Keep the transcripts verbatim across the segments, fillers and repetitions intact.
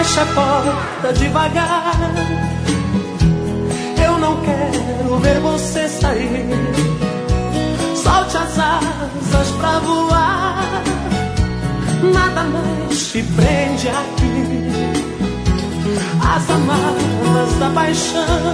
fecha a porta devagar. Eu não quero ver você sair. Solte as asas pra voar. Nada mais te prende aqui. As amarras da paixão.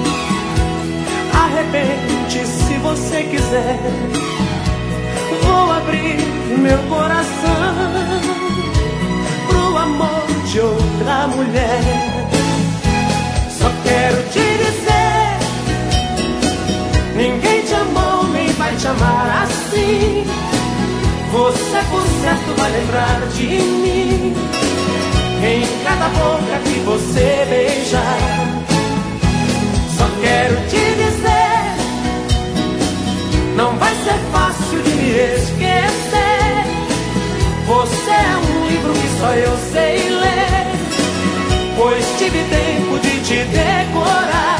Arrebente se você quiser. Vou abrir meu coração pro amor de outra mulher. Só quero te dizer, ninguém te amou nem vai te amar assim. Você por certo vai lembrar de mim em cada boca que você beijar. Só quero te dizer, não vai ser fácil de me esquecer. Você é um livro que só eu sei ler, pois tive tempo de te decorar.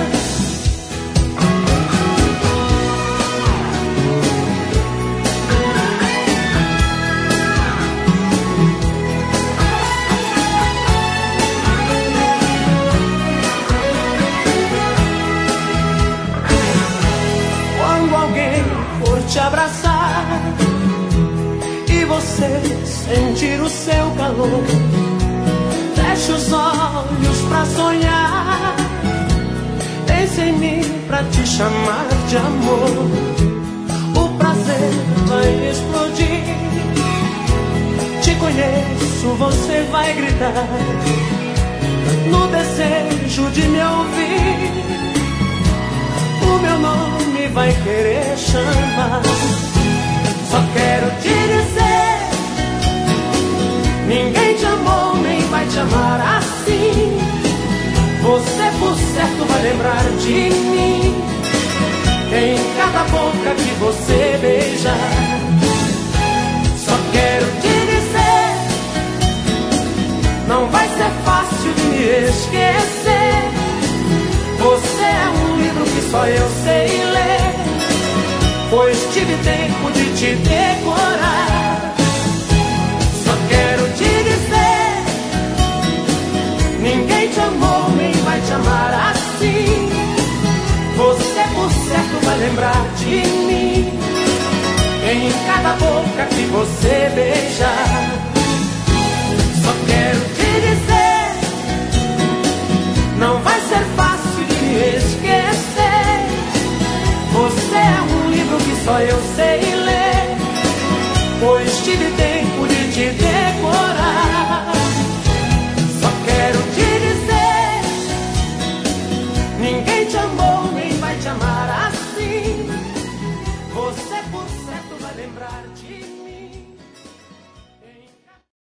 Te abraçar e você sentir o seu calor, feche os olhos pra sonhar. Pense em mim pra te chamar de amor. O prazer vai explodir. Te conheço, você vai gritar no desejo de me ouvir. O meu nome vai querer chamar. Só quero te dizer, ninguém te amou nem vai te amar assim. Você por certo vai lembrar de mim em cada boca que você beijar. Só quero te dizer, não vai ser fácil de me esquecer. Você é um livro que só eu sei ler, pois tive tempo de te decorar. Só quero te dizer, ninguém te amou nem vai te amar assim. Você por certo vai lembrar de mim em cada boca que você beijar.